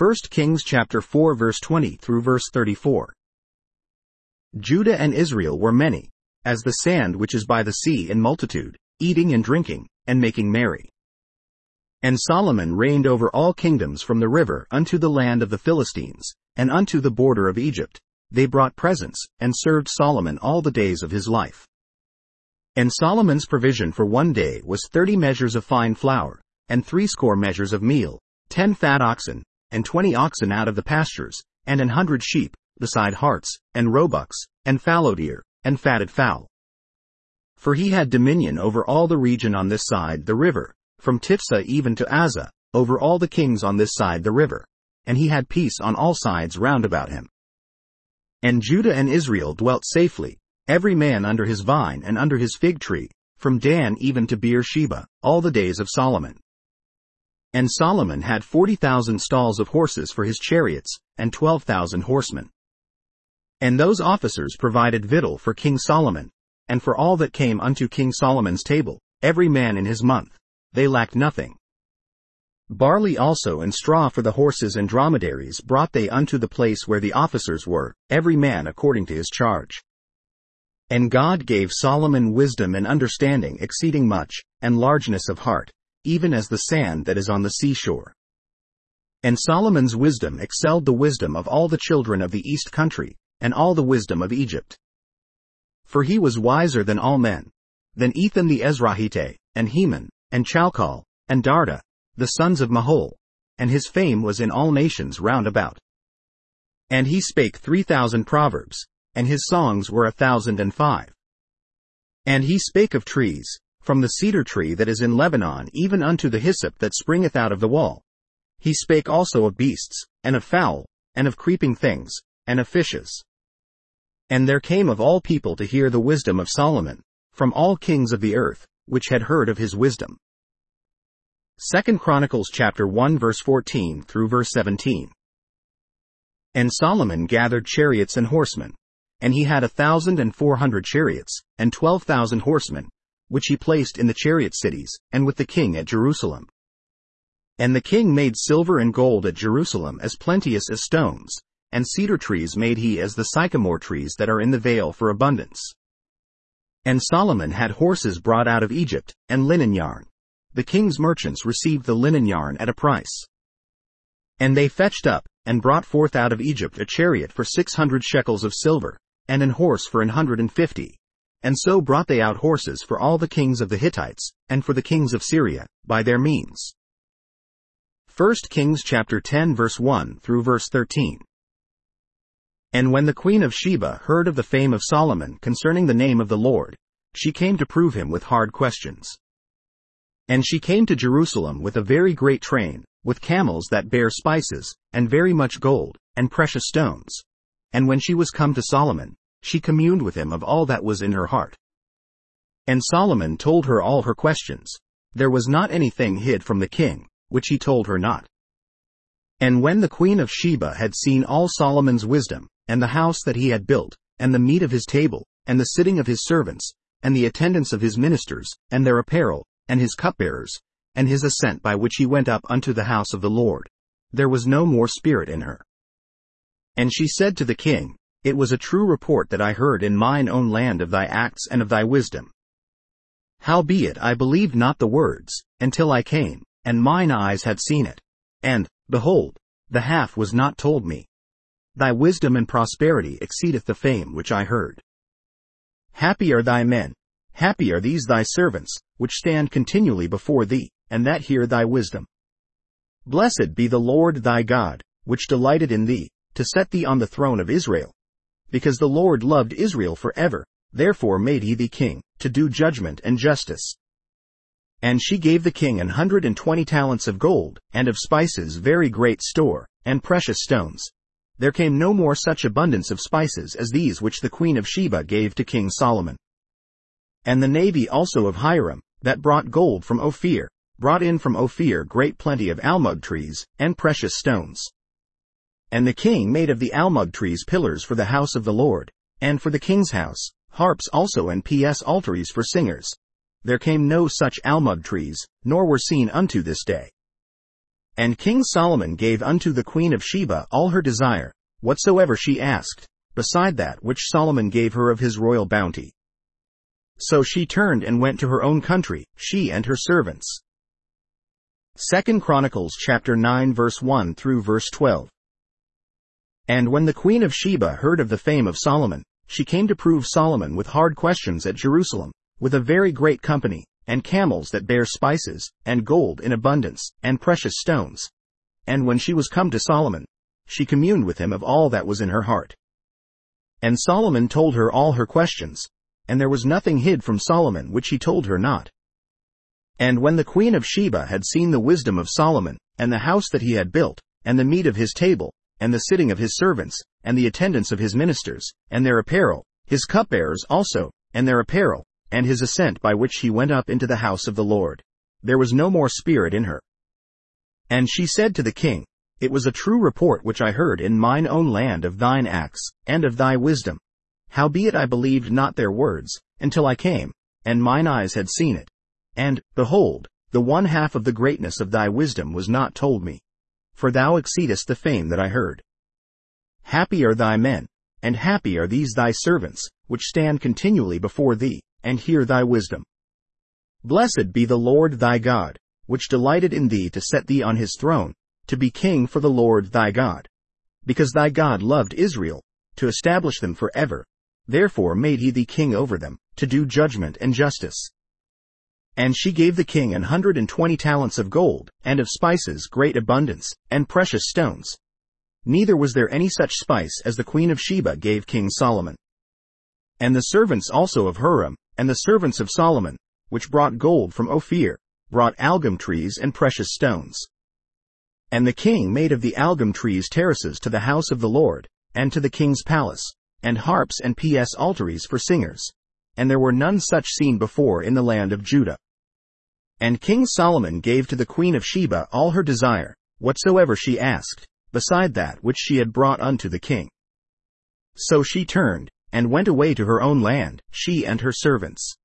1 Kings chapter 4 verse 20 through verse 34. Judah and Israel were many, as the sand which is by the sea in multitude, eating and drinking, and making merry. And Solomon reigned over all kingdoms from the river unto the land of the Philistines, and unto the border of Egypt. They brought presents, and served Solomon all the days of his life. And Solomon's provision for one day was 30 measures of fine flour, and 60 measures of meal, 10 fat oxen, and 20 oxen out of the pastures, and 100 sheep, beside harts, and roebucks, and fallow deer, and fatted fowl. For he had dominion over all the region on this side the river, from Tiphsah even to Azzah, over all the kings on this side the river, and he had peace on all sides round about him. And Judah and Israel dwelt safely, every man under his vine and under his fig tree, from Dan even to Beer-sheba, all the days of Solomon. And Solomon had 40,000 stalls of horses for his chariots, and 12,000 horsemen. And those officers provided victual for King Solomon, and for all that came unto King Solomon's table, every man in his month. They lacked nothing. Barley also and straw for the horses and dromedaries brought they unto the place where the officers were, every man according to his charge. And God gave Solomon wisdom and understanding exceeding much, and largeness of heart, even as the sand that is on the seashore. And Solomon's wisdom excelled the wisdom of all the children of the east country, and all the wisdom of Egypt. For he was wiser than all men, than Ethan the Ezrahite, and Heman, and Chalcol, and Darda, the sons of Mahol, and his fame was in all nations round about. And he spake 3,000 proverbs, and his songs were 1,005. And he spake of trees, from the cedar tree that is in Lebanon even unto the hyssop that springeth out of the wall. He spake also of beasts, and of fowl, and of creeping things, and of fishes. And there came of all people to hear the wisdom of Solomon, from all kings of the earth, which had heard of his wisdom. 2 Chronicles chapter 1 verse 14 through verse 17. And Solomon gathered chariots and horsemen, and he had 1,400 chariots, and 12,000 horsemen, which he placed in the chariot cities, and with the king at Jerusalem. And the king made silver and gold at Jerusalem as plenteous as stones, and cedar trees made he as the sycamore trees that are in the vale for abundance. And Solomon had horses brought out of Egypt, and linen yarn. The king's merchants received the linen yarn at a price. And they fetched up, and brought forth out of Egypt a chariot for 600 shekels of silver, and an horse for 150. And so brought they out horses for all the kings of the Hittites, and for the kings of Syria, by their means. 1 Kings chapter 10 verse 1 through verse 13. And when the queen of Sheba heard of the fame of Solomon concerning the name of the Lord, she came to prove him with hard questions. And she came to Jerusalem with a very great train, with camels that bear spices, and very much gold, and precious stones. And when she was come to Solomon, she communed with him of all that was in her heart. And Solomon told her all her questions. There was not anything hid from the king, which he told her not. And when the queen of Sheba had seen all Solomon's wisdom, and the house that he had built, and the meat of his table, and the sitting of his servants, and the attendance of his ministers, and their apparel, and his cupbearers, and his ascent by which he went up unto the house of the Lord, there was no more spirit in her. And she said to the king, It was a true report that I heard in mine own land of thy acts and of thy wisdom. Howbeit I believed not the words, until I came, and mine eyes had seen it. And, behold, the half was not told me. Thy wisdom and prosperity exceedeth the fame which I heard. Happy are thy men, happy are these thy servants, which stand continually before thee, and that hear thy wisdom. Blessed be the Lord thy God, which delighted in thee, to set thee on the throne of Israel. Because the Lord loved Israel forever, therefore made he thee king, to do judgment and justice. And she gave the king 120 talents of gold, and of spices very great store, and precious stones. There came no more such abundance of spices as these which the queen of Sheba gave to King Solomon. And the navy also of Hiram, that brought gold from Ophir, brought in from Ophir great plenty of almug trees, and precious stones. And the king made of the almug trees pillars for the house of the Lord, and for the king's house, harps also and psalteries for singers. There came no such almug trees, nor were seen unto this day. And King Solomon gave unto the queen of Sheba all her desire, whatsoever she asked, beside that which Solomon gave her of his royal bounty. So she turned and went to her own country, she and her servants. 2 Chronicles chapter 9 verse 1 through verse 12. And when the queen of Sheba heard of the fame of Solomon, she came to prove Solomon with hard questions at Jerusalem, with a very great company, and camels that bear spices, and gold in abundance, and precious stones. And when she was come to Solomon, she communed with him of all that was in her heart. And Solomon told her all her questions, and there was nothing hid from Solomon which he told her not. And when the queen of Sheba had seen the wisdom of Solomon, and the house that he had built, and the meat of his table, and the sitting of his servants, and the attendance of his ministers, and their apparel, his cupbearers also, and their apparel, and his ascent by which he went up into the house of the Lord, there was no more spirit in her. And she said to the king, It was a true report which I heard in mine own land of thine acts, and of thy wisdom. Howbeit I believed not their words, until I came, and mine eyes had seen it. And, behold, the one half of the greatness of thy wisdom was not told me. For thou exceedest the fame that I heard. Happy are thy men, and happy are these thy servants, which stand continually before thee, and hear thy wisdom. Blessed be the Lord thy God, which delighted in thee to set thee on his throne, to be king for the Lord thy God. Because thy God loved Israel, to establish them forever, therefore made he thee king over them, to do judgment and justice. And she gave the king 120 talents of gold, and of spices great abundance, and precious stones. Neither was there any such spice as the queen of Sheba gave King Solomon. And the servants also of Huram, and the servants of Solomon, which brought gold from Ophir, brought algum trees and precious stones. And the king made of the algum trees terraces to the house of the Lord, and to the king's palace, and harps and psalteries for singers. And there were none such seen before in the land of Judah. And King Solomon gave to the queen of Sheba all her desire, whatsoever she asked, beside that which she had brought unto the king. So she turned, and went away to her own land, she and her servants.